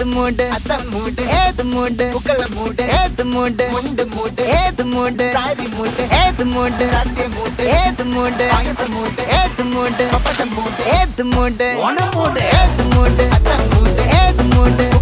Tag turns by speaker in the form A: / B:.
A: ஏது மூடு அதான் மூடு ஏது மூடு புக்கல மூடு ஏது மூடு முண்டு மூடு ஏது மூடு சாரி மூடு ஏது மூடு சத்திய மூடு ஏது மூடு பாயச மூடு ஏது மூடு பப்பச மூடு ஏது மூடு ஒன மூடு ஏது மூடு அதான் மூடு ஏது மூடு